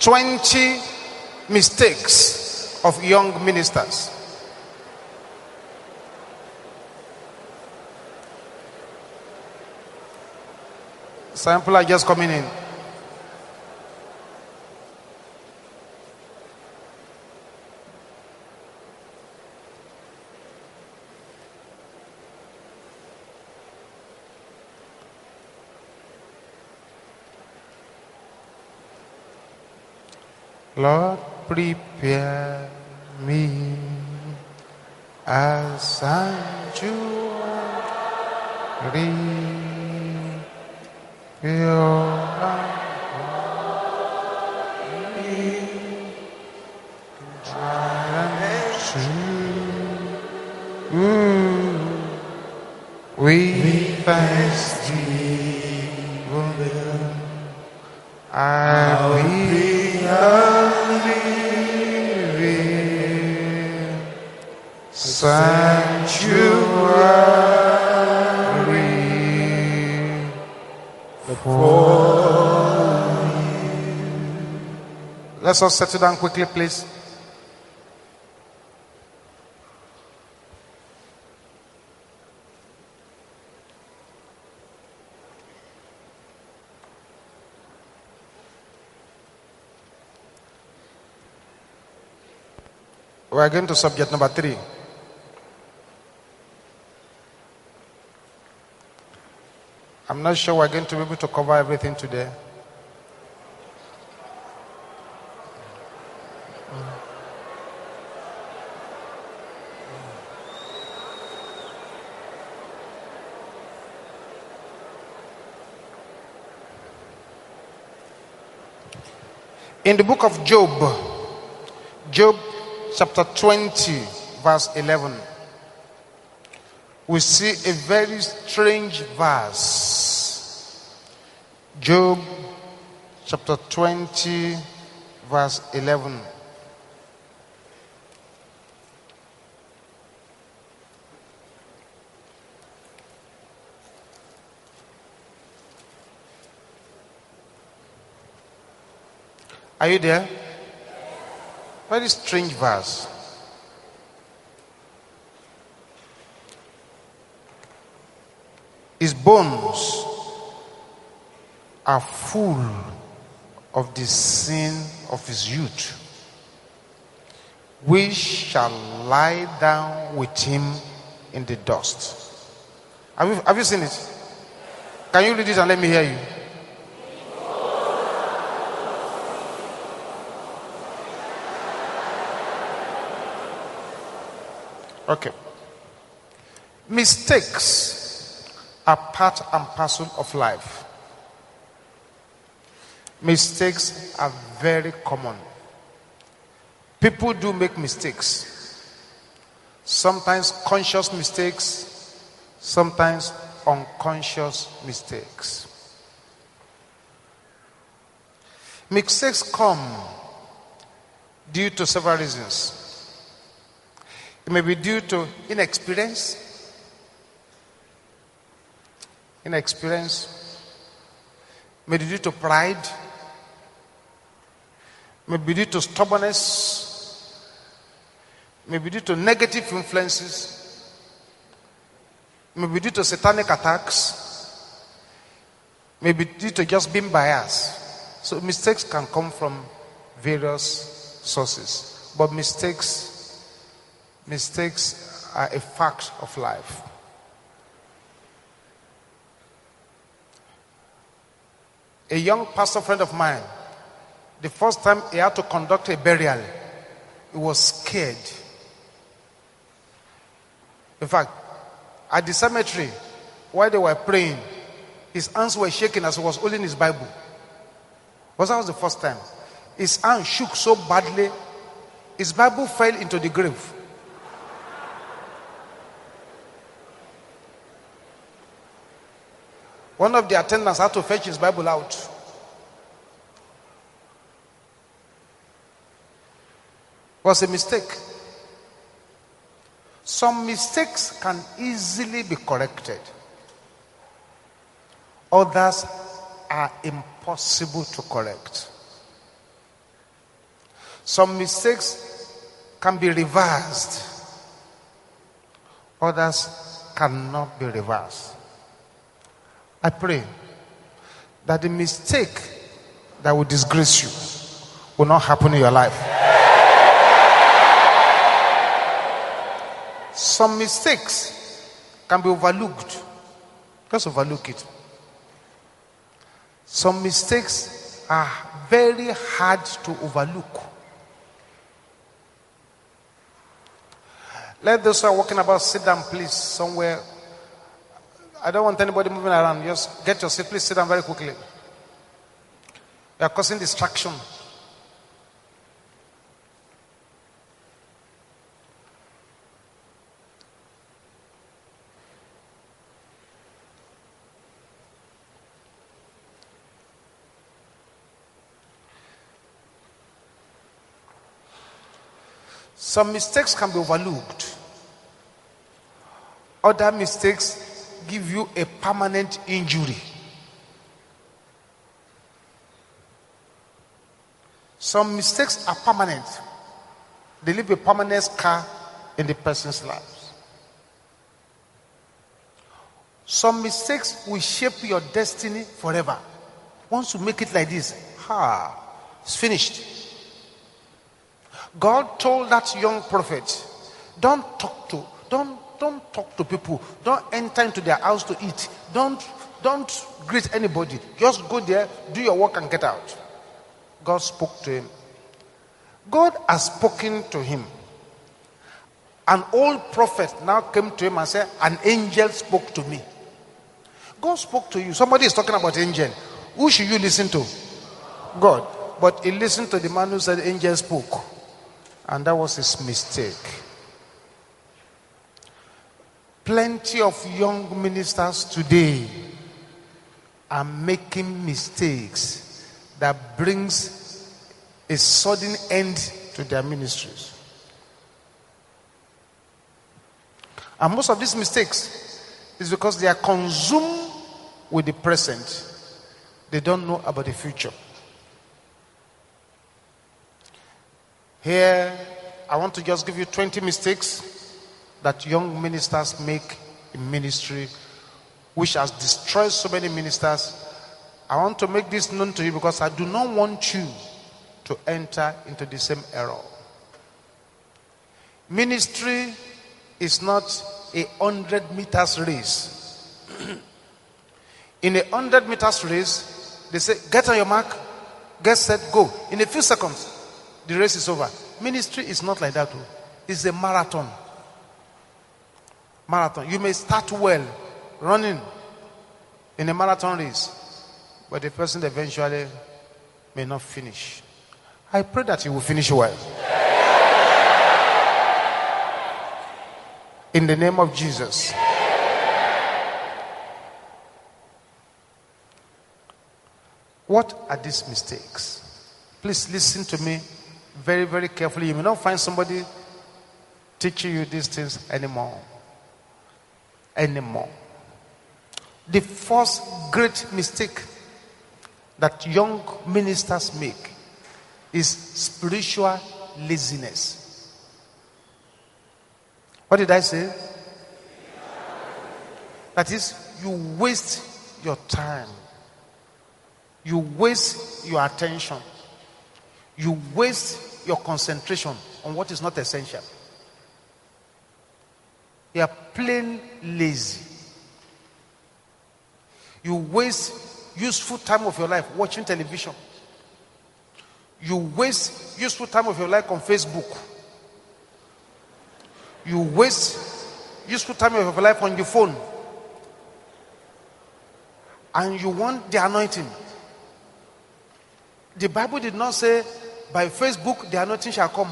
20 mistakes of young ministers. Some people are just coming in. Lord, prepare me a sanctuary, pure and holy, tried and true. We thanksgiving, I will sanctuary for you. Let's all settle down quickly, please. We are going to subject number 3. I'm not sure we're going to be able to cover everything today. In the book of Job, Job chapter 20, verse 11, we see a very strange verse. Job chapter 20, verse 11. Are you there? Very strange verse. His bones are full of the sin of his youth. We shall lie down with him in the dust. Have you seen it? Can you read it and let me hear you? Okay. Mistakes are part and parcel of life. Mistakes are very common. People do make mistakes. Sometimes conscious mistakes, sometimes unconscious mistakes. Mistakes come due to several reasons. It may be due to inexperience. May be due to pride. May be due to stubbornness. May be due to negative influences. May be due to satanic attacks. May be due to just being biased. So mistakes can come from various sources. But mistakes are a fact of life. A young pastor friend of mine, the first time he had to conduct a burial, he was scared. In fact, at the cemetery, while they were praying, his hands were shaking as he was holding his Bible. Because that was the first time. His hand shook so badly, his Bible fell into the grave. One of the attendants had to fetch his Bible out. It was a mistake. Some mistakes can easily be corrected. Others are impossible to correct. Some mistakes can be reversed. Others cannot be reversed. I pray that the mistake that will disgrace you will not happen in your life. Some mistakes can be overlooked. Just overlook it. Some mistakes are very hard to overlook. Let those who are walking about sit down, please, somewhere. I don't want anybody moving around. Just get your seat. Please sit down very quickly. You are causing distraction. Some mistakes can be overlooked. Other mistakes give you a permanent injury. Some mistakes are permanent. They leave a permanent scar in the person's life. Some mistakes will shape your destiny forever. Once you make it like this, it's finished. God told that young prophet, don't talk to people. Don't enter into their house to eat. Don't greet anybody. Just go there, do your work and get out. God spoke to him. God has spoken to him. An old prophet now came to him and said, an angel spoke to me. God spoke to you. Somebody is talking about angel. Who should you listen to? God. But he listened to the man who said angel spoke. And that was his mistake. Plenty of young ministers today are making mistakes that brings a sudden end to their ministries. And most of these mistakes is because they are consumed with the present. They don't know about the future. Here, I want to just give you 20 mistakes that young ministers make in ministry, which has destroyed so many ministers. I want to make this known to you because I do not want you to enter into the same error. Ministry is not a 100 meters race. In a 100 meters race, they say, get on your mark, get set, go. In a few seconds, the race is over. Ministry is not like that. It's a marathon. Marathon. You may start well, running in a marathon race, but the person eventually may not finish. I pray that you will finish well. In the name of Jesus. What are these mistakes? Please listen to me very, very carefully. You may not find somebody teaching you these things anymore. The first great mistake that young ministers make is spiritual laziness. What did I say? That is, you waste your time. You waste your attention. You waste your concentration on what is not essential. You are plain lazy. You waste useful time of your life watching television. You waste useful time of your life on Facebook. You waste useful time of your life on your phone. And you want the anointing. The Bible did not say, by Facebook, the anointing shall come.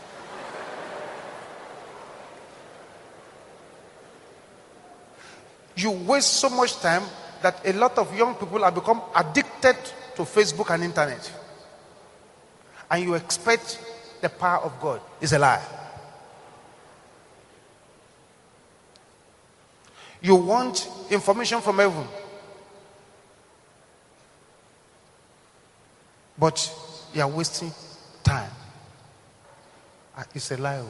You waste so much time that a lot of young people have become addicted to Facebook and internet. And you expect the power of God. It's a lie. You want information from heaven. But you are wasting time. It's a lie.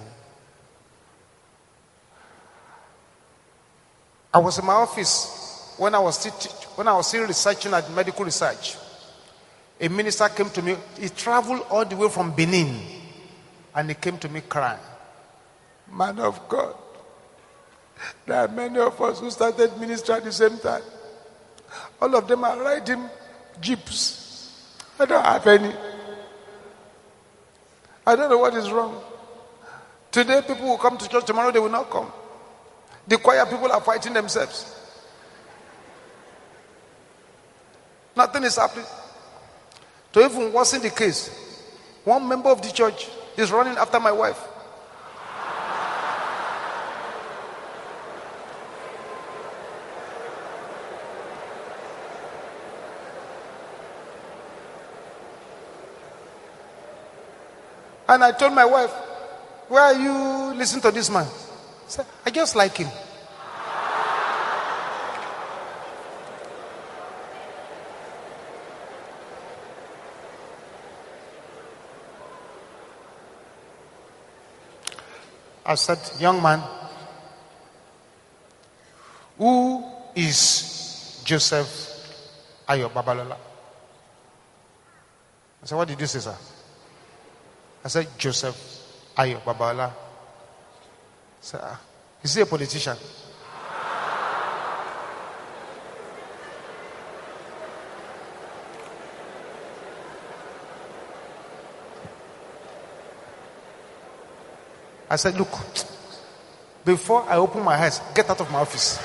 I was in my office when I was still researching at medical research. A minister came to me. He traveled all the way from Benin, and he came to me crying. Man of God, there are many of us who started ministry at the same time. All of them are riding jeeps. I don't have any. I don't know what is wrong. Today people will come to church, tomorrow they will not come. The choir people are fighting themselves. Nothing is happening. To even worsen the case, one member of the church is running after my wife. And I told my wife, why are you listening to this man? I said, I just like him. I said, young man, who is Joseph Ayo Babalola? I said, what did you say, sir? I said, Joseph Ayo Babalola. I said, is he a politician? I said, look, before I open my eyes, get out of my office.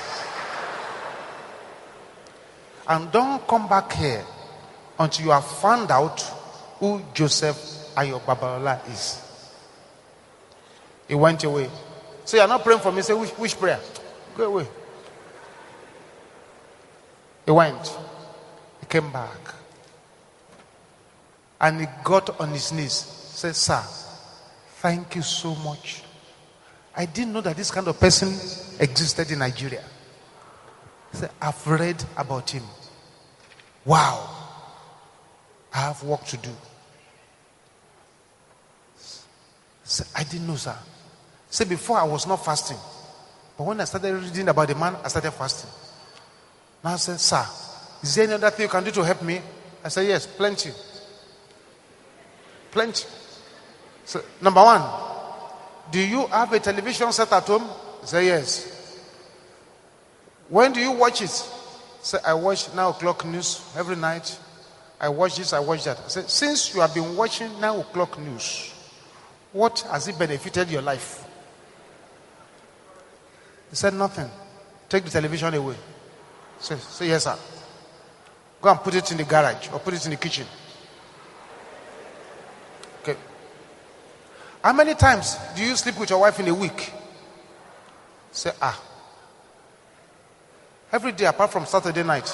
And don't come back here until you have found out who Joseph Ayo Babalola is. He went away. So you're not praying for me. Say, which prayer? Go away. He went. He came back. And he got on his knees. Said, sir, thank you so much. I didn't know that this kind of person existed in Nigeria. He said, I've read about him. Wow. I have work to do. Said, I didn't know, sir. Said, before I was not fasting. But when I started reading about the man, I started fasting. Now I said, sir, is there any other thing you can do to help me? I said, yes, plenty. Plenty. So, number one, do you have a television set at home? I said, yes. When do you watch it? Say, I watch 9 o'clock news every night. I watch this, I watch that. I said, since you have been watching 9 o'clock news, what has it benefited your life? He said, nothing. Take the television away. Say, yes, sir. Go and put it in the garage or put it in the kitchen. Okay. How many times do you sleep with your wife in a week? Say, every day apart from Saturday night.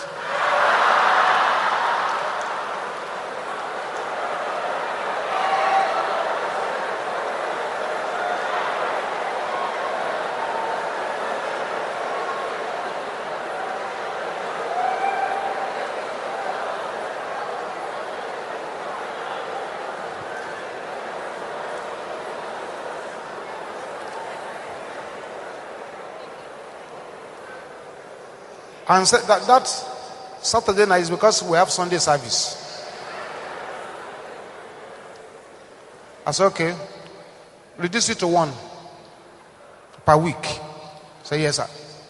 And said that Saturday night is because we have Sunday service. I said, okay, reduce it to 1 per week. Say, yes, sir.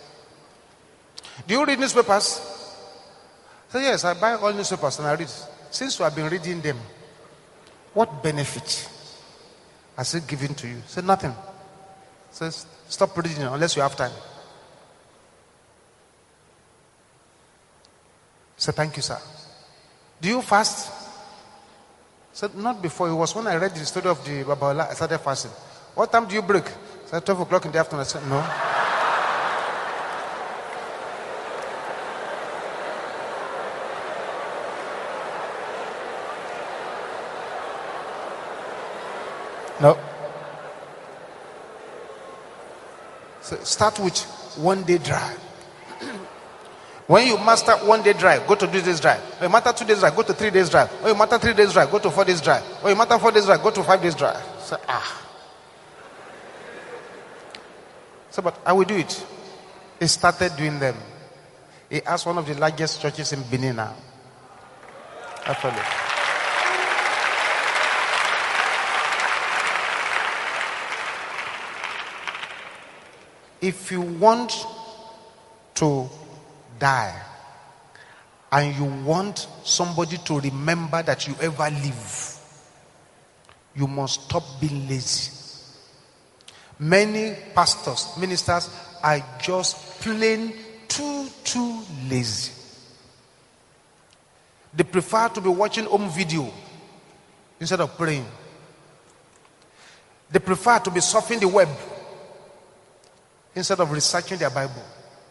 Do you read newspapers? Say, yes, I buy all newspapers and I read. Since you have been reading them, what benefit has it given to you? Say, nothing. Says, stop reading unless you have time. Say, thank you, sir. Do you fast? Said, not before. It was when I read the story of the Babalola, I started fasting. What time do you break? Said, 12 o'clock in the afternoon. I said, no. No. So start with 1 day dry. When you master 1 day dry, go to 2 days dry. When you master 2 days dry, go to 3 days dry. When you master 3 days dry, go to 4 days dry. When you master 4 days dry, go to 5 days dry. So, So, but I will do it. He started doing them. He asked one of the largest churches in Benin now. Actually. If you want to die and you want somebody to remember that you ever live, you must stop being lazy. Many pastors, ministers are just plain too lazy. They prefer to be watching home video instead of praying. They prefer to be surfing the web instead of researching their Bible.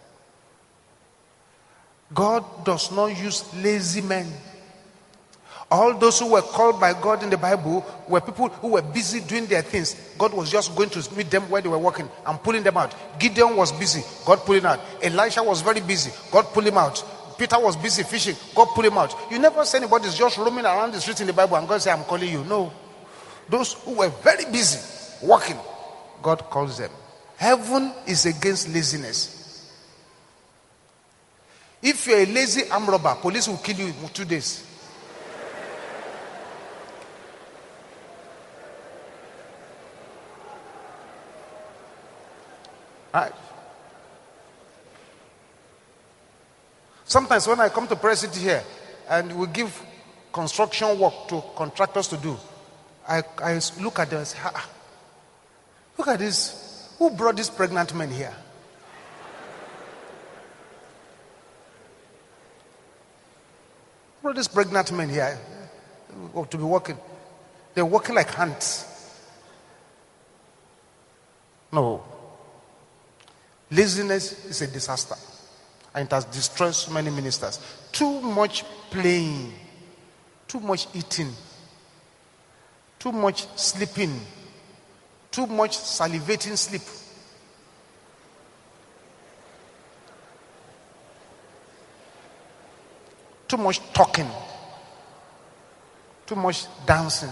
God does not use lazy men. All those who were called by God in the Bible were people who were busy doing their things. God was just going to meet them where they were working and pulling them out. Gideon was busy, God pulled him out. Elisha was very busy, God pulled him out. Peter was busy fishing, God pulled him out. You never see anybody just roaming around the street in the Bible and God say, I'm calling you. No. Those who were very busy working, God calls them. Heaven is against laziness. If you're a lazy armed robber, police will kill you in 2 days. Right. Sometimes when I come to Prayer City here and we give construction work to contractors to do, I look at them and say, look at this. Who brought this pregnant man here? Who brought this pregnant man here to be working? They're working like ants. No. Laziness is a disaster. And it has destroyed so many ministers. Too much playing. Too much eating. Too much sleeping. Too much salivating sleep. Too much talking. Too much dancing.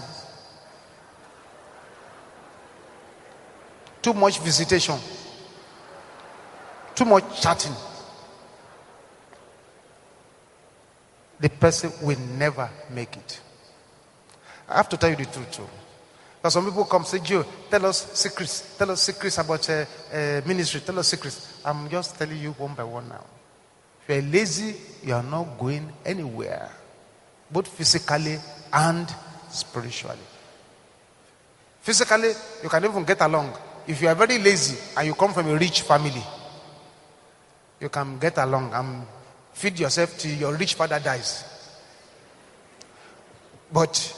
Too much visitation. Too much chatting. The person will never make it. I have to tell you the truth too. Because some people come say, Joe, tell us secrets. Tell us secrets about ministry. Tell us secrets. I'm just telling you one by one now. If you're lazy, you are not going anywhere. Both physically and spiritually. Physically, you can even get along. If you are very lazy and you come from a rich family, you can get along and feed yourself till your rich father dies. But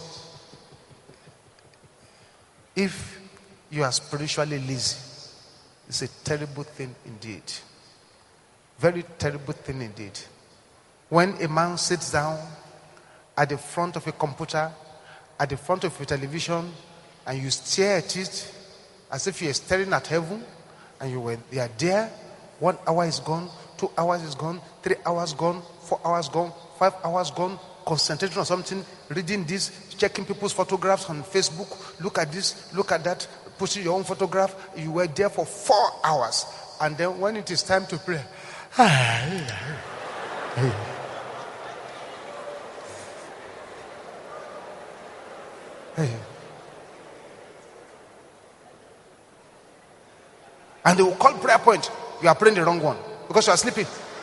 if you are spiritually lazy, it's a terrible thing indeed. Very terrible thing indeed. When a man sits down at the front of a computer, at the front of a television, and you stare at it as if you are staring at heaven, and you are there, 1 hour is gone, 2 hours is gone, 3 hours gone, 4 hours gone, 5 hours gone, concentrating on something, reading this, checking people's photographs on Facebook, look at this, look at that, putting your own photograph. You were there for 4 hours. And then when it is time to pray, and they will call prayer point. You are praying the wrong one because you are sleeping.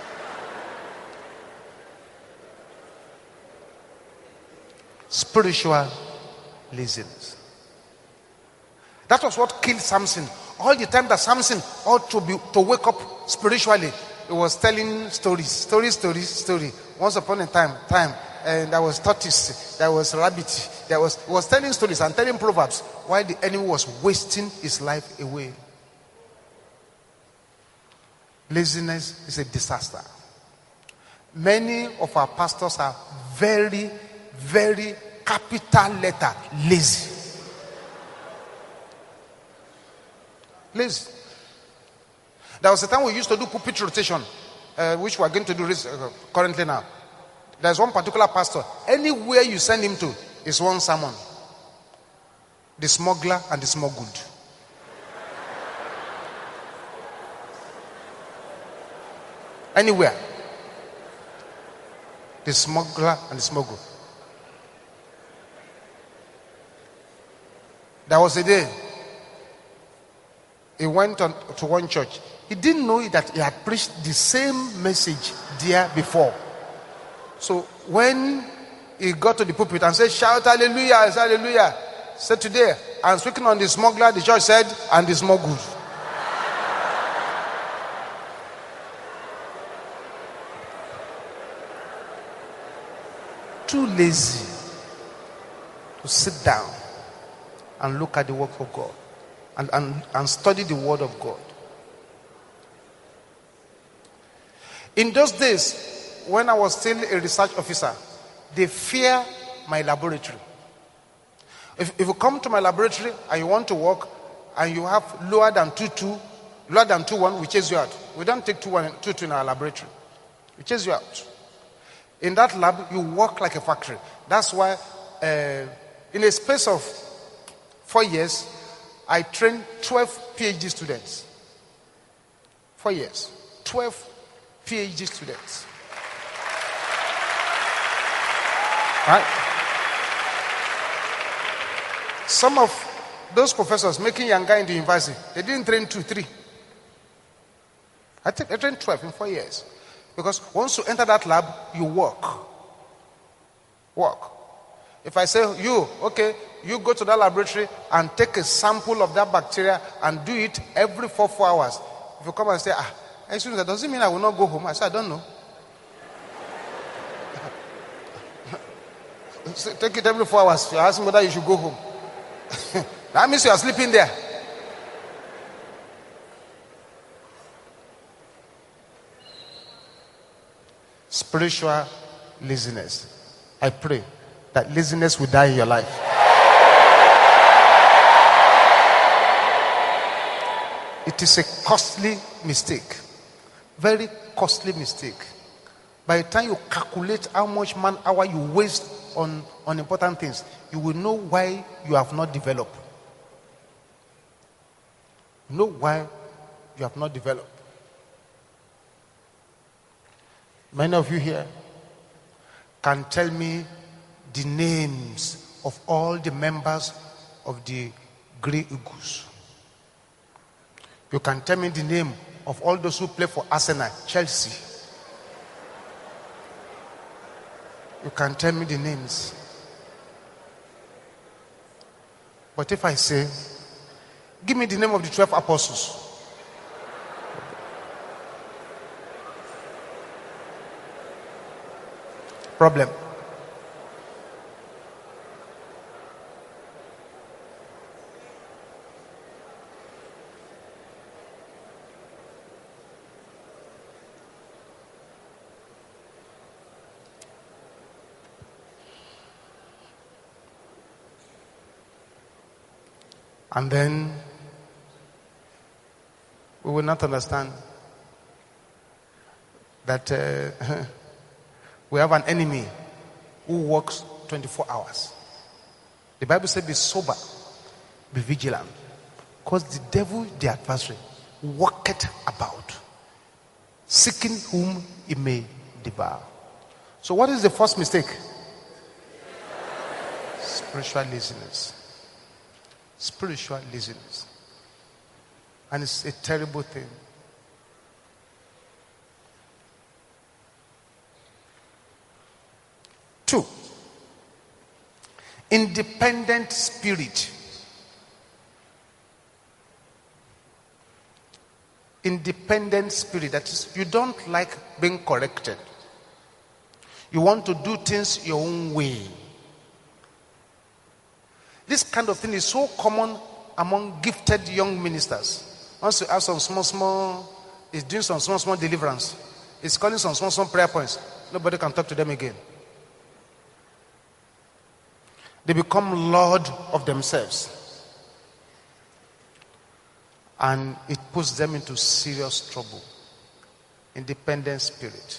Spiritual laziness. That was what killed Samson. All the time that Samson ought to wake up spiritually, he was telling stories. Once upon a time, and there was tortoise, there was rabbit, he was telling stories and telling proverbs while the enemy was wasting his life away. Laziness is a disaster. Many of our pastors are very, very capital letter lazy. Lazy. There was a time we used to do pulpit rotation, which we are going to do currently now. There's one particular pastor. Anywhere you send him to is one sermon. The smuggler and the smuggled. anywhere. The smuggler and the smuggle. There was a day he went on to one church. He didn't know that he had preached the same message there before. So when he got to the pulpit and said, shout hallelujah, hallelujah. Said today, I'm speaking on the smuggler. The church said, and the smuggled. Too lazy to sit down and look at the work of God and study the word of God. In those days, when I was still a research officer, they fear my laboratory. If you come to my laboratory and you want to work and you have lower than 2.2, lower than 2.1, we chase you out. We don't take 2.2 in our laboratory. We chase you out. In that lab, you work like a factory. That's why in a space of 4 years, I trained 12 PhD students. 4 years. 12 PhD students. Right? Some of those professors making Yanga in the university, they didn't train 2, 3. I trained 12 in 4 years. Because once you enter that lab, you work. Work. If I say, you go to that laboratory and take a sample of that bacteria and do it every 4 hours. If you come and say, excuse me, that doesn't mean I will not go home. I say, I don't know. Take it every 4 hours. You ask me whether you should go home. That means you are sleeping there. Spiritual laziness. I pray that laziness will die in your life. It is a costly mistake. Very costly mistake. By the time you calculate how much man hour you waste on important things, you will know why you have not developed. Know why you have not developed. Many of you here can tell me the names of all the members of the Grey Eagles. You can tell me the name of all those who play for Arsenal, Chelsea. You can tell me the names. But if I say, give me the name of the 12 apostles. Problem. And then we will not understand that we have an enemy who works 24 hours. The Bible says, be sober, be vigilant. Because the devil, the adversary, walketh about, seeking whom he may devour. So what is the first mistake? Spiritual laziness. Spiritual laziness. And it's a terrible thing. Two, independent spirit. Independent spirit. That is, you don't like being corrected. You want to do things your own way. This kind of thing is so common among gifted young ministers. Once you have some small, he's doing some small deliverance. He's calling some small prayer points. Nobody can talk to them again. They become lord of themselves. And it puts them into serious trouble. Independent spirit.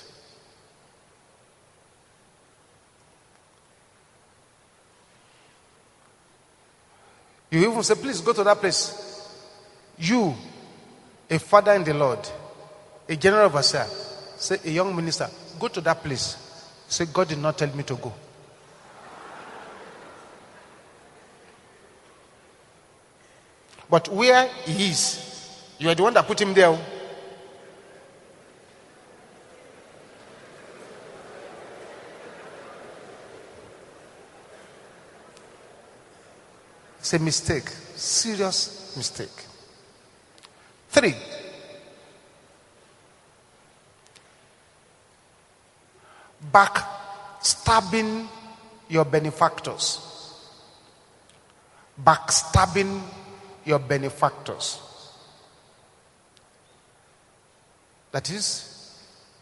You even say, please go to that place. You, a father in the Lord, a general overseer, Say, a young minister, go to that place. Say, God did not tell me to go. But where he is, you are the one that put him there. It's a mistake. Serious mistake. 3. Backstabbing your benefactors. Backstabbing your benefactors. That is,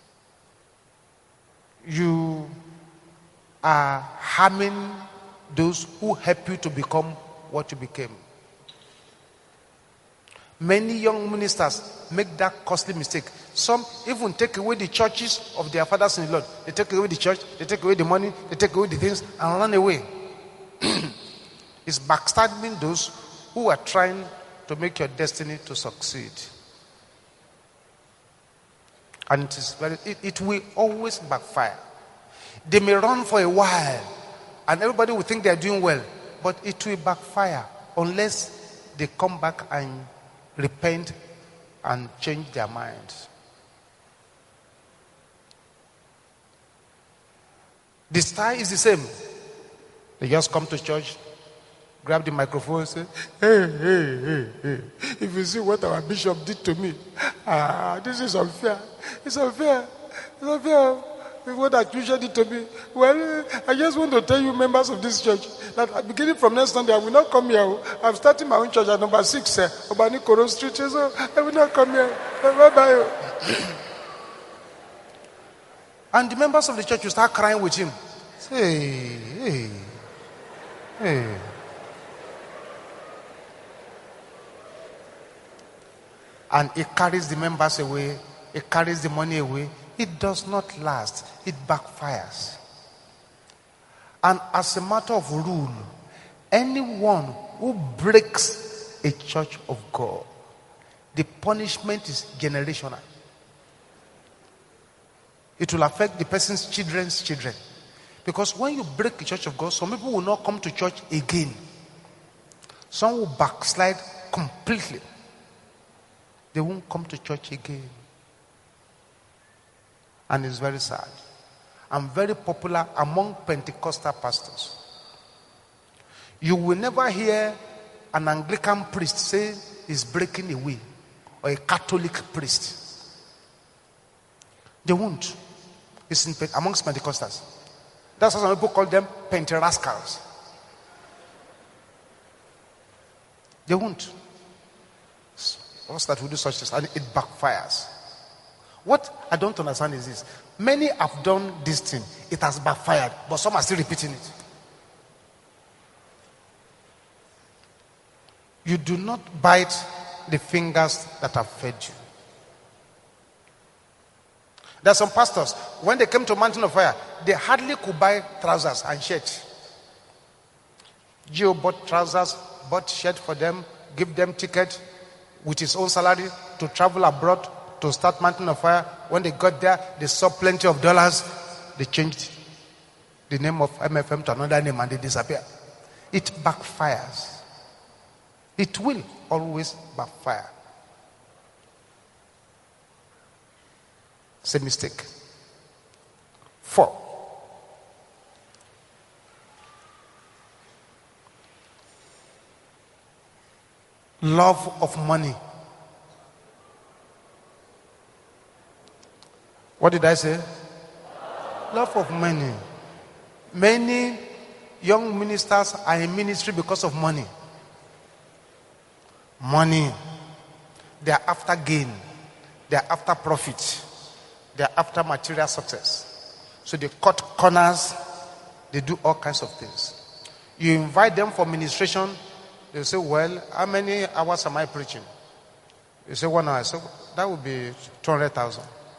you are harming those who help you to become what you became. Many young ministers make that costly mistake. Some even take away the churches of their fathers in the Lord. They take away the church, they take away the money, they take away the things and run away. It's backstabbing those who are trying to make your destiny to succeed. And it will always backfire. They may run for a while and everybody will think they are doing well, but it will backfire unless they come back and repent and change their minds. The style is the same. They just come to church, grab the microphone and say, hey, if you see what our bishop did to me, this is unfair. It's unfair. It's unfair. What Archbishop did to me. Well, I just want to tell you, members of this church, that beginning from next Sunday, I will not come here. I'm starting my own church at number 6, Obani Koro Street. So I will not come here. Bye-bye. And the members of the church will start crying with him. Say, hey. And it carries the members away. It carries the money away. It does not last. It backfires. And as a matter of rule, anyone who breaks a church of God, the punishment is generational. It will affect the person's children's children. Because when you break the church of God, some people will not come to church again. Some will backslide completely. They won't come to church again. And it's very sad. I'm very popular among Pentecostal pastors. You will never hear an Anglican priest say he's breaking away, or a Catholic priest. They won't. It's amongst Pentecostals. That's why some people call them Penterascals. They won't. What's that we do such things and it backfires. What I don't understand is this. Many have done this thing. It has backfired, but some are still repeating it. You do not bite the fingers that have fed you. There are some pastors, when they came to Mountain of Fire, they hardly could buy trousers and shirts. Gio bought trousers, bought shirt for them, give them ticket with his own salary to travel abroad to start Mountain of Fire. When they got there, they saw plenty of dollars. They changed the name of MFM to another name and they disappeared. It backfires. It will always backfire. It's a mistake. 4. Love of money. What did I say? Love of money. Many young ministers are in ministry because of money. Money. They are after gain. They are after profit. They are after material success. So they cut corners. They do all kinds of things. You invite them for ministration. They say, well, how many hours am I preaching? You say 1 hour. So that would be 200,000.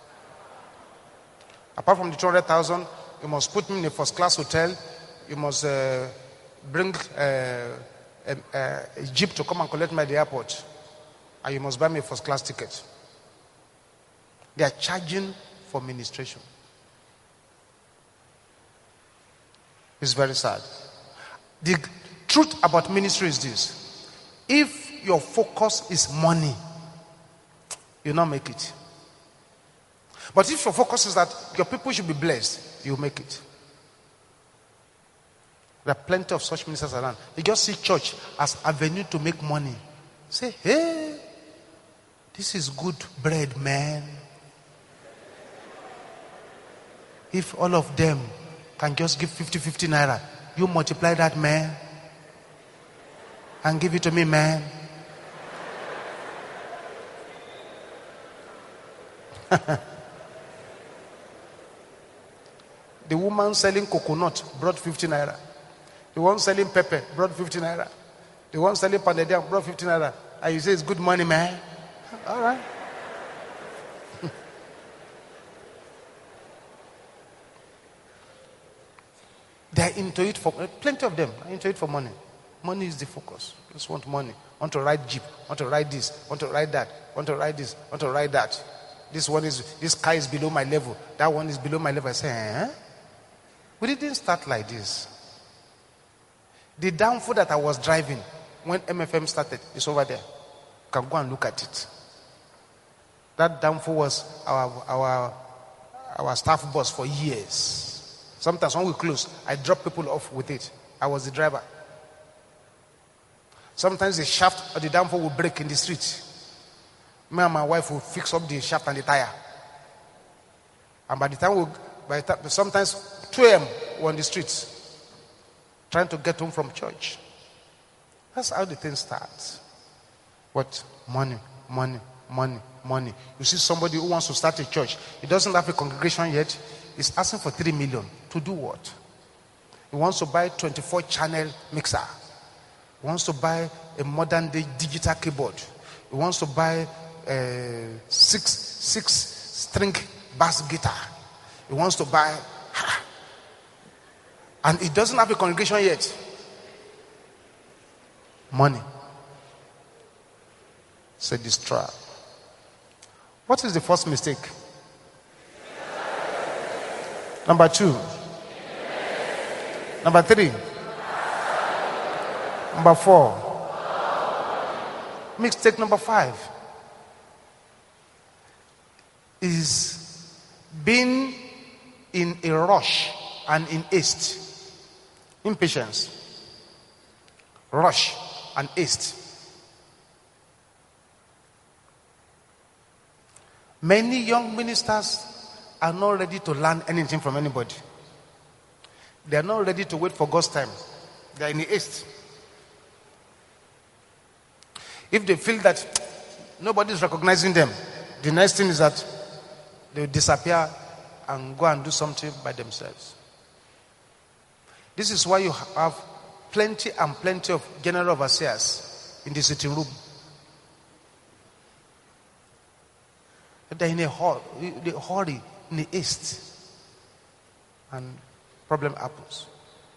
Apart from the 200,000, you must put me in a first class hotel. You must bring a jeep to come and collect me at the airport. And you must buy me a first class ticket. They are charging for ministration. It's very sad. The truth about ministry is this: if your focus is money, you'll not make it. But if your focus is that your people should be blessed, you'll make it. There are plenty of such ministers around. They just see church as avenue to make money. Say, hey, this is good bread, man. If all of them can just give 50 naira, you multiply that, man, and give it to me, man. The woman selling coconut brought 50 naira. The one selling pepper brought 50 naira. The one selling pounded yam brought 50 naira. And you say it's good money, man. All right. They're into it for plenty of them are into it for money. Money is the focus. Just want money. Want to ride Jeep. Want to ride this. Want to ride that. Want to ride this. Want to ride that. This car is below my level. That one is below my level. I say, we didn't start like this. The downfall that I was driving when MFM started is over there. You can go and look at it. That downfall was our staff bus for years. Sometimes when we close, I drop people off with it. I was the driver. Sometimes the shaft or the downfall will break in the street. Me and my wife will fix up the shaft and the tire. And by the time sometimes 2 a.m. we're on the streets trying to get home from church. That's how the thing starts. What? Money, money, money, money. You see somebody who wants to start a church. He doesn't have a congregation yet. He's asking for 3 million. To do what? He wants to buy 24-channel mixer. He wants to buy a modern-day digital keyboard. He wants to buy a six-string bass guitar. He wants to buy... And he doesn't have a congregation yet. Money. It's a destroyer. What is the first mistake? Number 2. Number 3. Number 4. Mistake number 5 is being in a rush and in haste. Impatience. Rush and haste. Many young ministers are not ready to learn anything from anybody. They are not ready to wait for God's time. They are in haste. If they feel that nobody is recognizing them, the next thing is that they will disappear and go and do something by themselves. This is why you have plenty and plenty of general overseers in the sitting room. They're in a hurry, in the haste, and problem happens.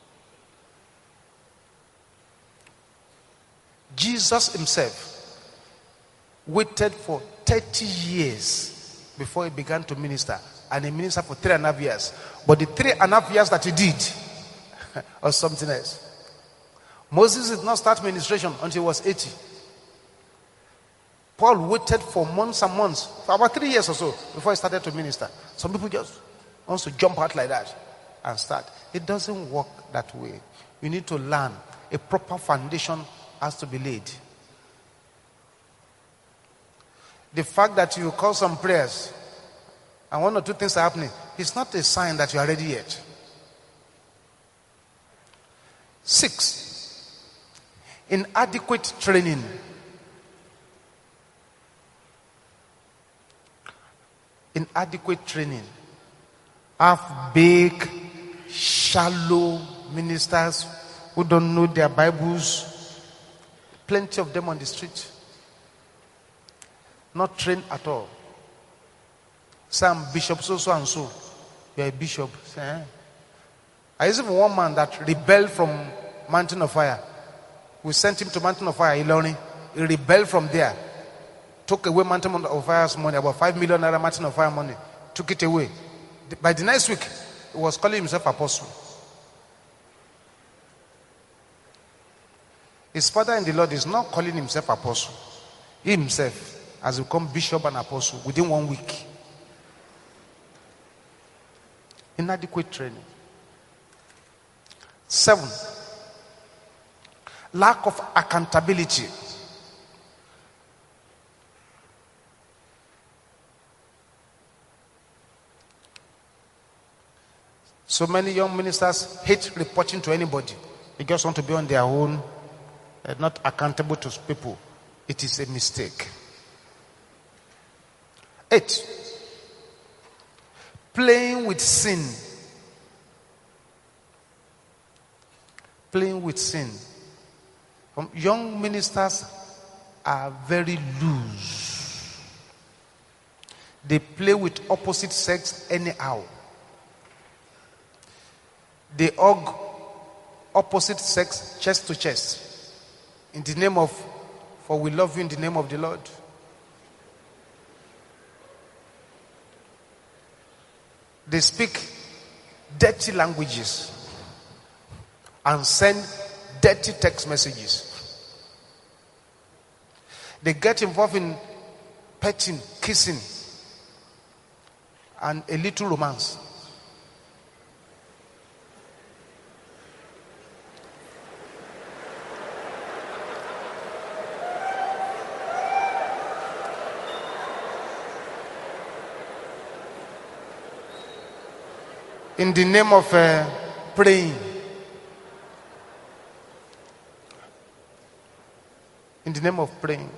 Jesus himself waited for 30 years before he began to minister, and he ministered for 3.5 years. But the 3.5 years that he did was something else. Moses did not start ministration until he was 80. Paul waited for months and months, for about 3 years or so, before he started to minister. Some people just want to jump out like that and start. It doesn't work that way. You need to learn. A proper foundation has to be laid. The fact that you call some prayers and 1 or 2 things are happening, it's not a sign that you are ready yet. 6, inadequate training. Inadequate training. Half-baked, shallow ministers who don't know their Bibles. Plenty of them on the street. Not trained at all. Some bishop so and so. You're a bishop. I used to one man that rebelled from Mountain of Fire. We sent him to Mountain of Fire, Ilori. He rebelled from there. Took away Mountain of Fire's money, about 5 million naira Mountain of Fire money. took it away. By the next week, he was calling himself apostle. His father in the Lord is not calling himself apostle. He himself has become bishop and apostle within 1 week. Inadequate training. 7, lack of accountability. So many young ministers hate reporting to anybody. They just want to be on their own, not accountable to people. It is a mistake. 8, playing with sin. Playing with sin. Young ministers are very loose. They play with opposite sex anyhow. They hug opposite sex chest to chest in the name of, for we love you in the name of the Lord. They speak dirty languages and send dirty text messages. They get involved in petting, kissing, and a little romance. In the name of praying. In the name of praying.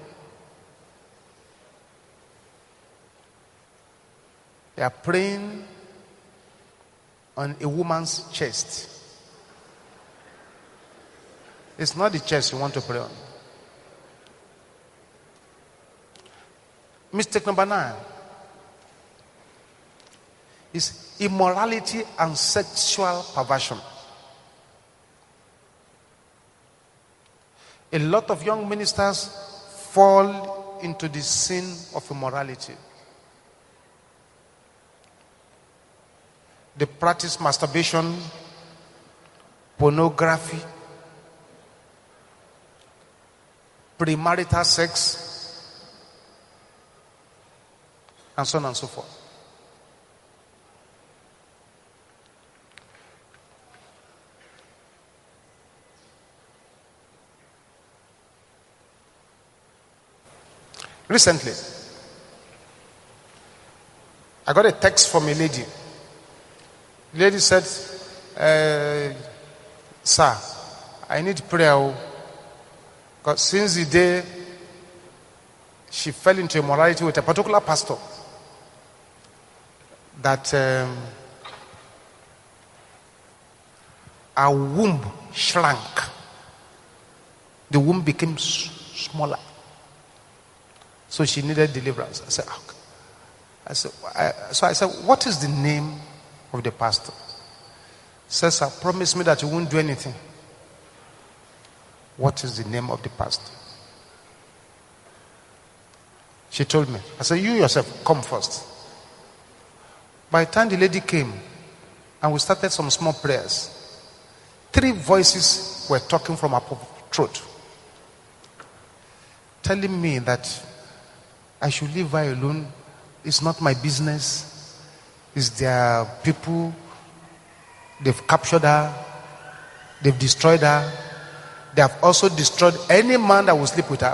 They are praying on a woman's chest. It's not the chest you want to pray on. Mistake number 9 is immorality and sexual perversion. A lot of young ministers fall into the sin of immorality. They practice masturbation, pornography, premarital sex, and so on and so forth. Recently, I got a text from a lady. The lady said, sir, I need prayer. Because since the day she fell into immorality with a particular pastor, that her womb shrank. The womb became smaller. So she needed deliverance. I said, what is the name of the pastor? Says, sir, promise me that you won't do anything. What is the name of the pastor? She told me. I said, you yourself, come first. By the time the lady came and we started some small prayers, 3 voices were talking from her throat, telling me that I should leave her alone. It's not my business. It's their people. They've captured her. They've destroyed her. They have also destroyed any man that will sleep with her.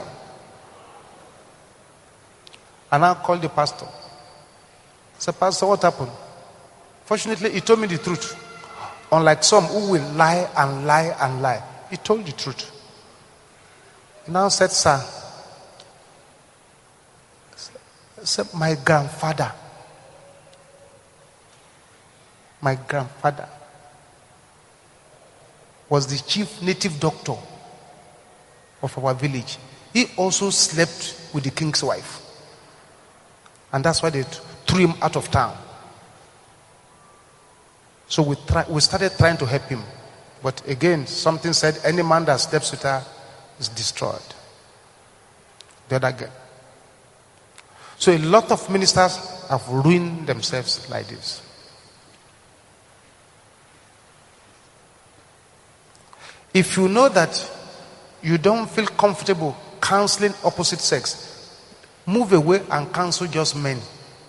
And I called the pastor. I said, Pastor, what happened? Fortunately, he told me the truth. Unlike some who will lie and lie and lie. He told the truth. He now said, sir, my grandfather was the chief native doctor of our village. He also slept with the king's wife. And that's why they threw him out of town. So we started trying to help him. But again, something said any man that sleeps with her is destroyed. The other girl. So a lot of ministers have ruined themselves like this. If you know that you don't feel comfortable counseling opposite sex, move away and counsel just men.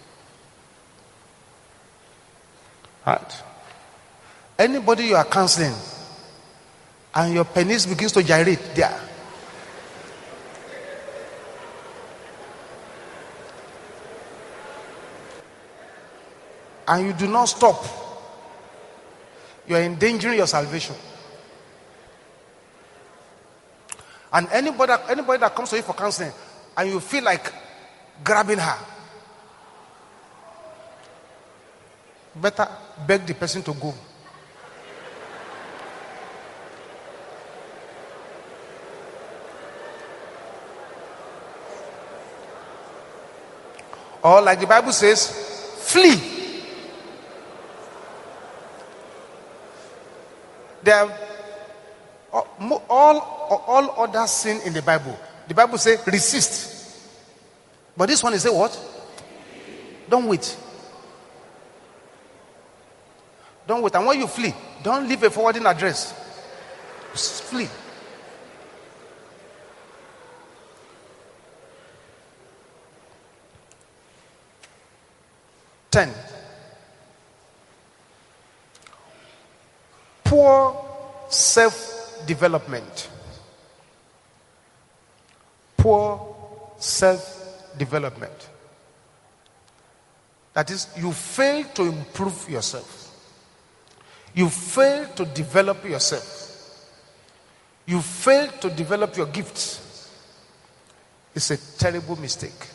Right? Anybody you are counseling and your penis begins to gyrate there, and you do not stop, you are endangering your salvation. And anybody that comes to you for counseling and you feel like grabbing her, better beg the person to go. Or like the Bible says, flee. There are all other sin in the Bible says resist, but this one is say what? Don't wait. And when you flee, don't leave a forwarding address. Flee. Ten. Poor self-development. Poor self-development. That is, you fail to improve yourself. You fail to develop yourself. You fail to develop your gifts. It's a terrible mistake.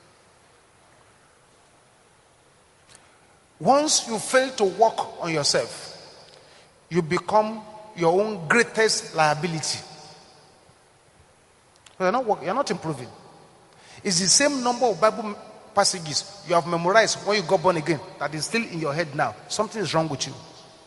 Once you fail to work on yourself, you become your own greatest liability. You're not improving. It's the same number of Bible passages you have memorized when you got born again that is still in your head now. Something is wrong with you.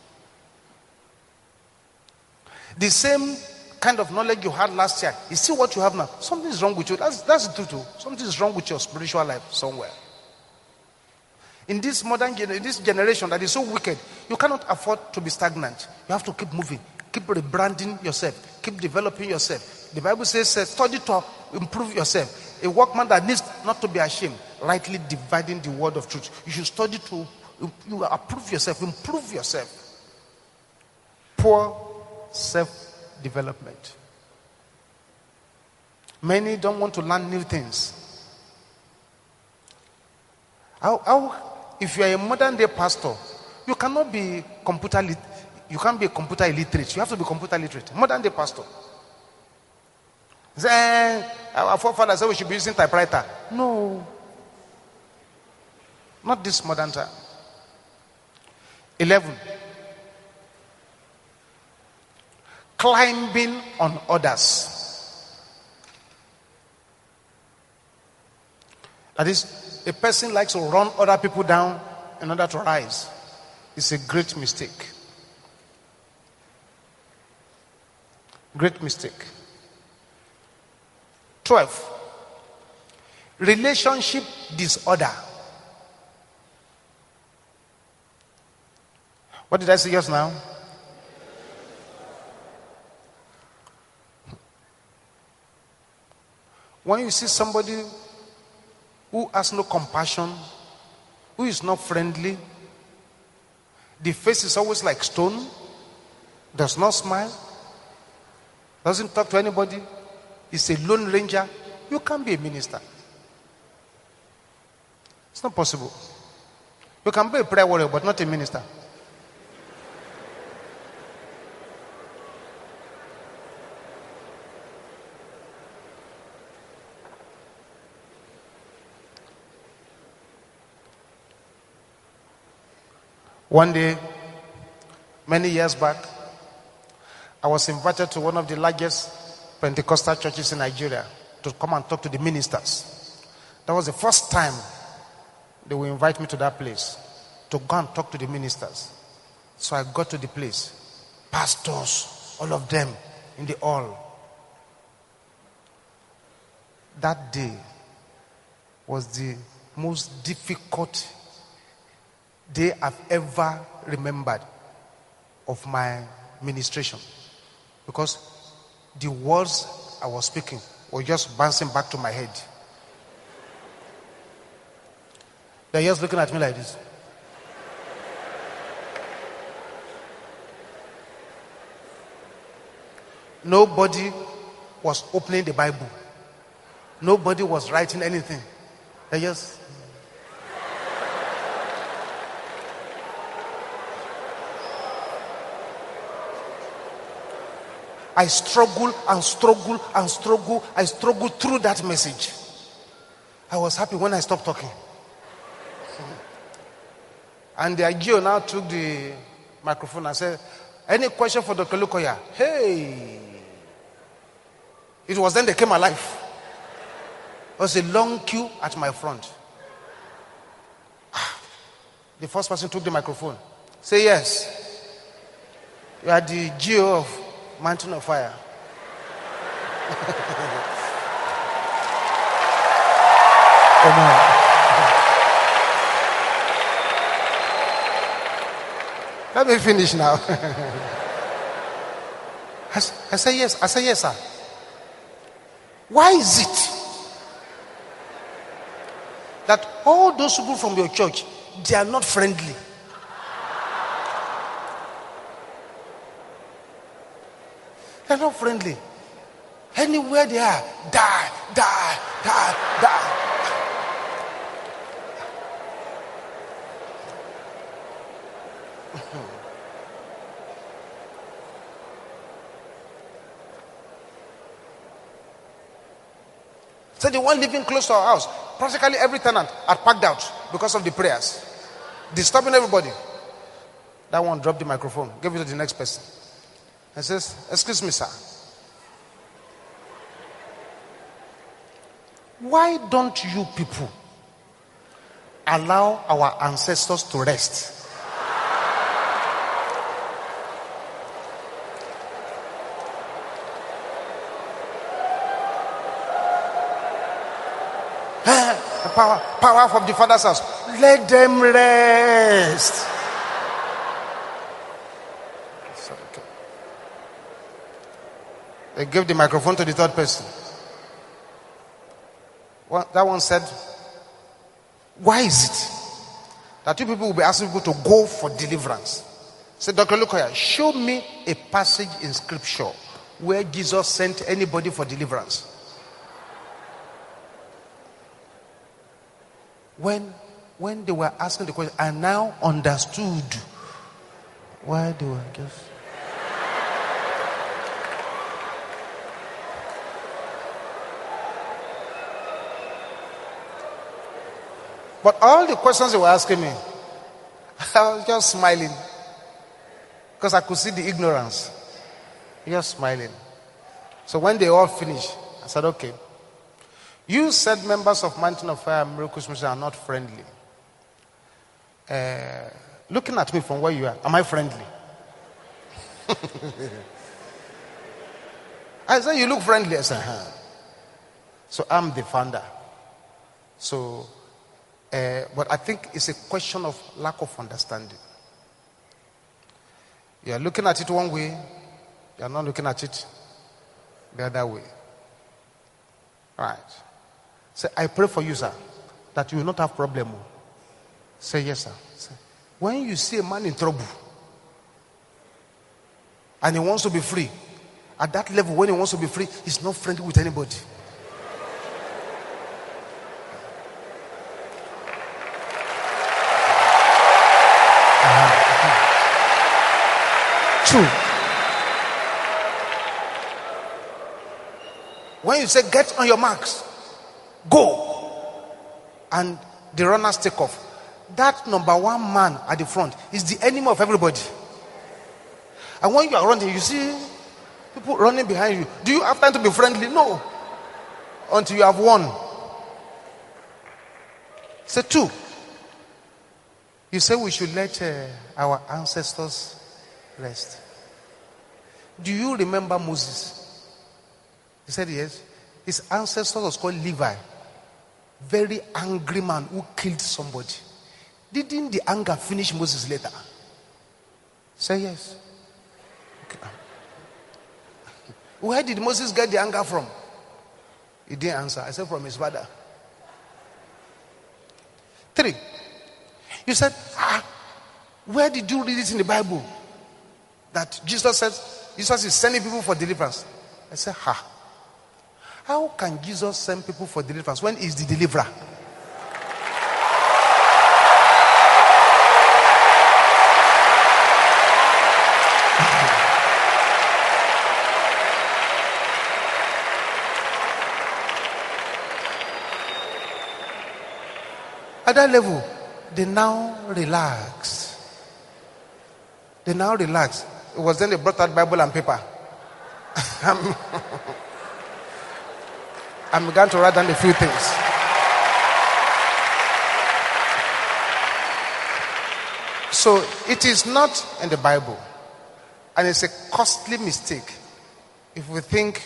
The same kind of knowledge you had last year is still what you have now. Something is wrong with you. That's the truth too. Something is wrong with your spiritual life somewhere. In this generation that is so wicked, you cannot afford to be stagnant. You have to keep moving, keep rebranding yourself, keep developing yourself. The Bible says, study to improve yourself. A workman that needs not to be ashamed, rightly dividing the word of truth. You should study to improve yourself. Poor self-development. Many don't want to learn new things. If you are a modern day pastor, you cannot be you can't be a computer illiterate. You have to be computer literate. Modern day pastor. Our forefathers said we should be using typewriter. No. Not this modern time. 11. Climbing on others. That is, a person likes to run other people down in order to rise. It's a great mistake. Great mistake. 12. Relationship disorder. What did I say just now? When you see somebody who has no compassion, who is not friendly, the face is always like stone, does not smile, doesn't talk to anybody, is a lone ranger, you can't be a minister. It's not possible. You can be a prayer warrior, but not a minister. One day, many years back, I was invited to one of the largest Pentecostal churches in Nigeria to come and talk to the ministers. That was the first time they would invite me to that place to go and talk to the ministers. So I got to the place. Pastors, all of them in the hall. That day was the most difficult day I've ever remembered of my ministration, because the words I was speaking were just bouncing back to my head. They're just looking at me like this. Nobody was opening the Bible. Nobody was writing anything. They just... I struggled and struggled and struggled. I struggled through that message. I was happy when I stopped talking. And the IGO now took the microphone and said, "Any question for Dr. Lukoya?" Hey! It was then they came alive. There was a long queue at my front. The first person took the microphone. Say, "Yes, you are the GO of Mountain of Fire." Amen. Let me finish now. I say yes. I say yes, sir. Why is it that all those people from your church, they are not friendly? They're not friendly. Anywhere they are, die. So the one living close to our house, practically every tenant had packed out because of the prayers, disturbing everybody. That one dropped the microphone, gave it to the next person, and says, "Excuse me, sir. Why don't you people allow our ancestors to rest?" Power from the Father's house. Let them rest. Okay. They gave the microphone to the third person. That one said, "Why is it that you people will be asking people to go for deliverance?" Said, "Dr. Lukoya, show me a passage in scripture where Jesus sent anybody for deliverance." When they were asking the question, I now understood why they were just... But all the questions they were asking me, I was just smiling, because I could see the ignorance. Just smiling. So when they all finished, I said, "Okay. You said members of Mountain of Fire and Miracles Mission are not friendly. Looking at me from where you are, am I friendly?" I said, "You look friendly." I said, So I'm the founder. So, but I think it's a question of lack of understanding. You are looking at it one way, you are not looking at it the other way. Right. Say, "I pray for you, sir, that you will not have problem." Say, "Yes, sir." Say, when you see a man in trouble and he wants to be free, at that level, when he wants to be free, he's not friendly with anybody. True. When you say, "Get on your marks, go," and the runners take off, that number one man at the front is the enemy of everybody. And when you are running, you see people running behind you. Do you have time to be friendly? No. Until you have won. Say, two. You say we should let our ancestors rest. Do you remember Moses? He said yes. His ancestors was called Levi. very angry man who killed somebody. Didn't the anger finish Moses later? Say yes. Okay. Where did Moses get the anger from? He didn't answer. I said from his father. 3. You said, where did you read it in the Bible? That Jesus is sending people for deliverance. I said, how can Jesus send people for deliverance when he's the deliverer? At that level, they now relaxed. It was then they brought out Bible and paper. I began to write down a few things. So it is not in the Bible. And it's a costly mistake if we think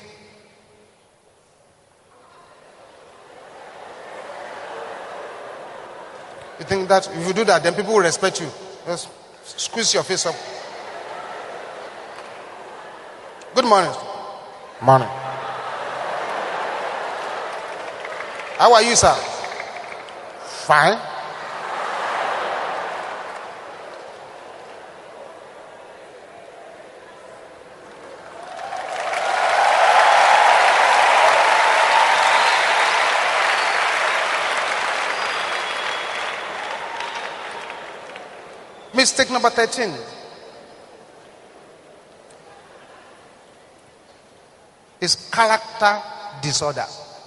that if you do that, then people will respect you. Just squeeze your face up. Good morning. Morning. How are you, sir? Fine. Mistake number 13. Is character disorder.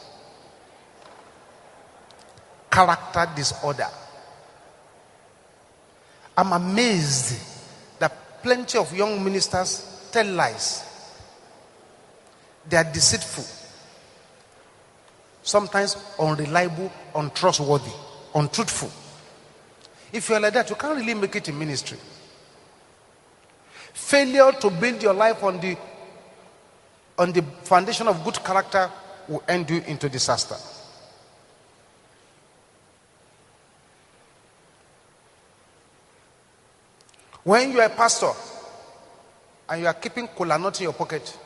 Character disorder. I'm amazed that plenty of young ministers tell lies. They are deceitful. Sometimes unreliable, untrustworthy, untruthful. If you're like that, you can't really make it in ministry. Failure to build your life on the foundation of good character will end you into disaster. When you are a pastor and you are keeping kola nut in your pocket,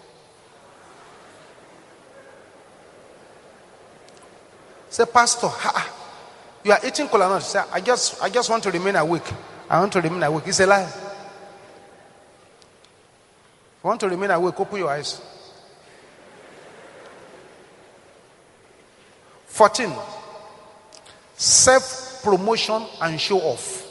say, Pastor, you are eating kola nut. Say, I just want to remain awake. I want to remain awake. It's a lie. If you want to remain awake, open your eyes. 14. Self-promotion and show off.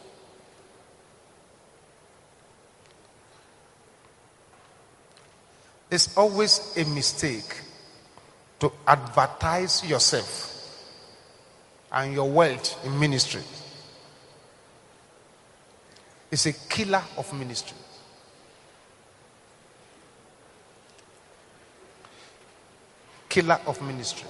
It's always a mistake to advertise yourself and your wealth in ministry. It's a killer of ministry. Killer of ministry.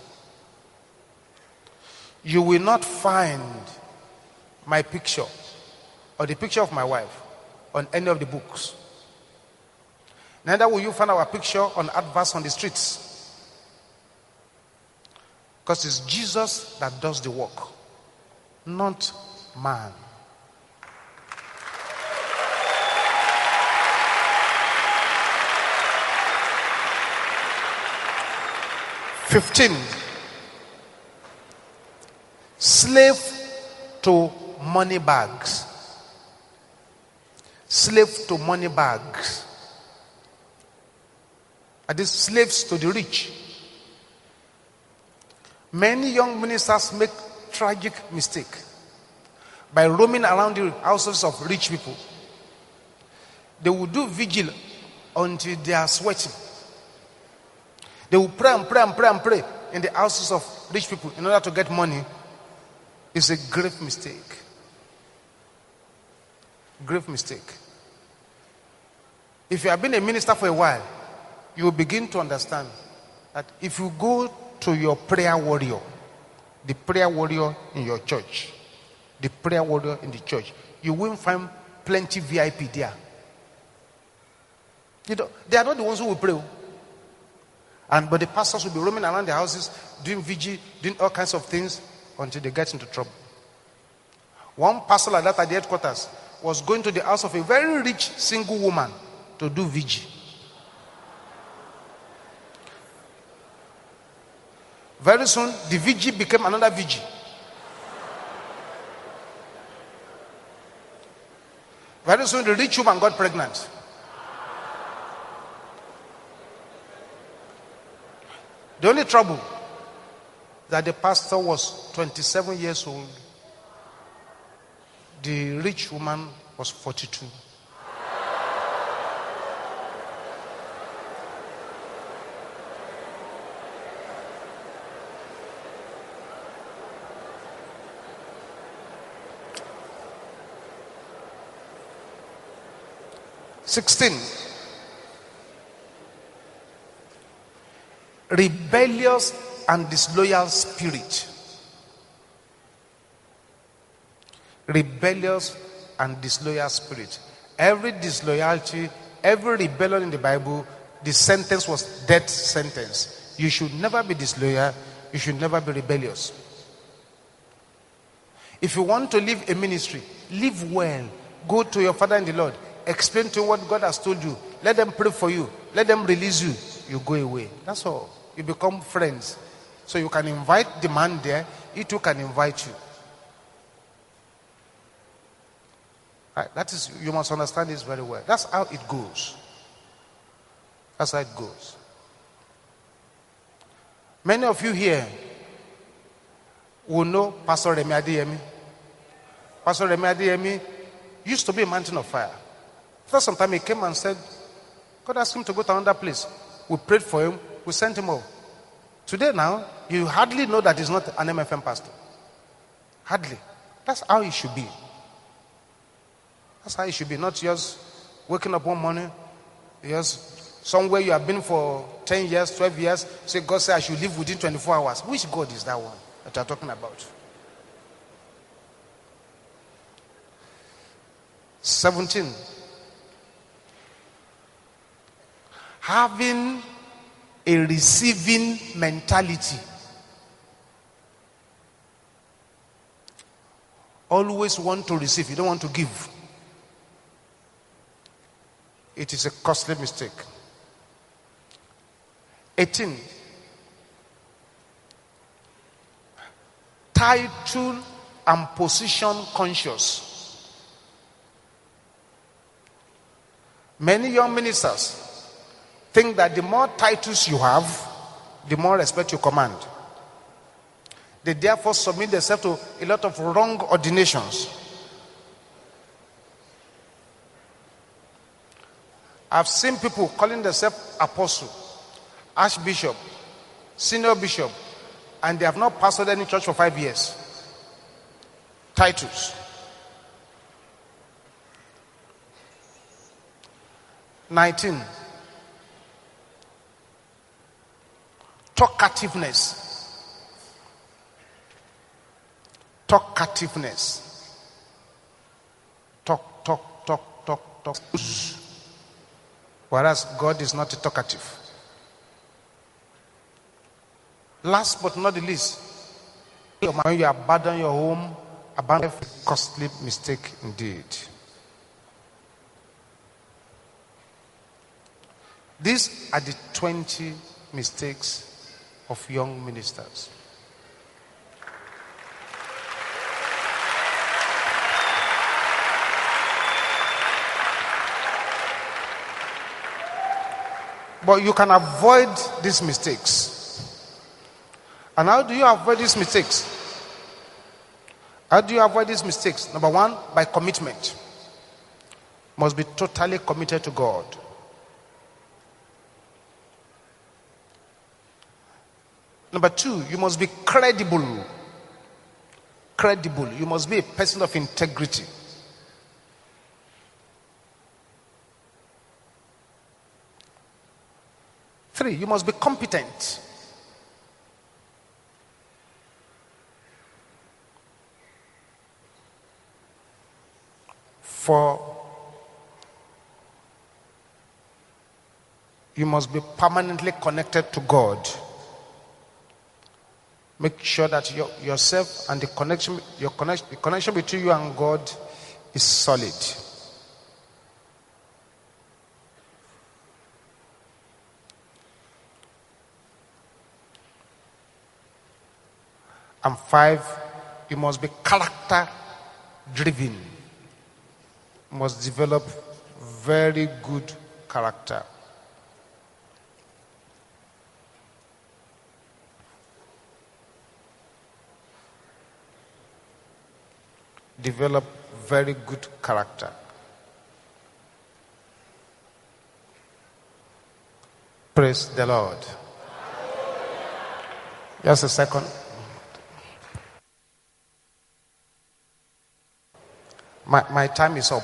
You will not find my picture or the picture of my wife on any of the books. Neither will you find our picture on adverts on the streets. Because it's Jesus that does the work, not man. "15. Slave to money bags. Slave to money bags. Are these slaves to the rich? Many young ministers make tragic mistake by roaming around the houses of rich people. They will do vigil until they are sweating. They will pray and pray and pray and pray in the houses of rich people in order to get money. It's a grave mistake. Grave mistake. If you have been a minister for a while, you will begin to understand that if you go to your prayer warrior, the prayer warrior in your church, the prayer warrior in the church, you will find plenty VIP there. They are not the ones who will pray. But the pastors will be roaming around the houses, doing vigil, doing all kinds of things. until they get into trouble. One pastor like that at the headquarters was going to the house of a very rich single woman to do vigil. Very soon, the vigil became another vigil. Very soon, the rich woman got pregnant. The only trouble that the pastor was 27 years old. The rich woman was 42. Rebellious and disloyal spirit. Rebellious and disloyal spirit. Every disloyalty, every rebellion in the Bible, the sentence was death sentence. You should never be disloyal. You should never be rebellious. If you want to live a ministry, live well. Go to your father in the Lord. Explain to him what God has told you. Let them pray for you. Let them release you. You go away. That's all. You become friends. So you can invite the man there. He too can invite you. Right? That is, you must understand this very well. That's how it goes. That's how it goes. Many of you here will know Pastor Remi Adeyemi. Pastor Remi Adeyemi used to be a mountain of fire. After some time he came and said, God asked him to go to another place. We prayed for him. We sent him off. Today now, you hardly know that he's not an MFM pastor. Hardly. That's how it should be. That's how it should be. Not just waking up one morning, just somewhere you have been for 10 years, 12 years, say God said I should live within 24 hours. Which God is that one that you are talking about? 17. Having a receiving mentality. Always want to receive. You don't want to give. It is a costly mistake. 18. Title and position conscious. Many young ministers think that the more titles you have, the more respect you command. They therefore submit themselves to a lot of wrong ordinations. I've seen people calling themselves apostle, archbishop, senior bishop, and they have not pastored any church for 5 years. Titles. 19. Talkativeness. Talkativeness. Talk. Whereas God is not talkative. Last but not the least, when you abandon your home, abandon a costly mistake indeed. These are the 20 mistakes of young ministers. But you can avoid these mistakes. And how do you avoid these mistakes? How do you avoid these mistakes? Number one, by commitment. Must be totally committed to God. Number two, you must be credible. Credible. You must be a person of integrity. Three, you must be competent. Four, you must be permanently connected to God. Make sure that yourself and the connection between you and God is solid. And 5, you must be character driven. You must develop very good character. Develop very good character. Praise the Lord. Just a second. My time is up.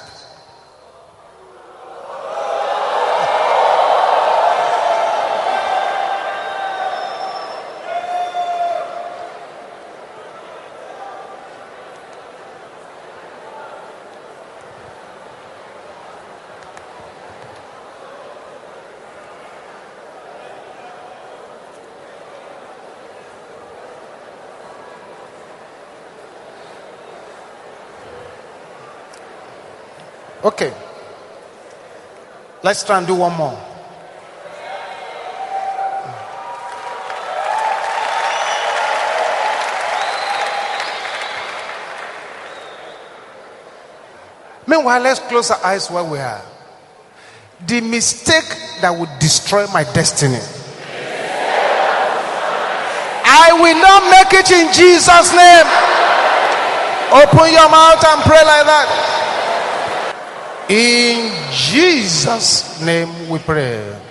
Okay. Let's try and do one more. Meanwhile, let's close our eyes where we are. The mistake that would destroy my destiny, I will not make it in Jesus' name. Open your mouth and pray like that. In Jesus' name we pray.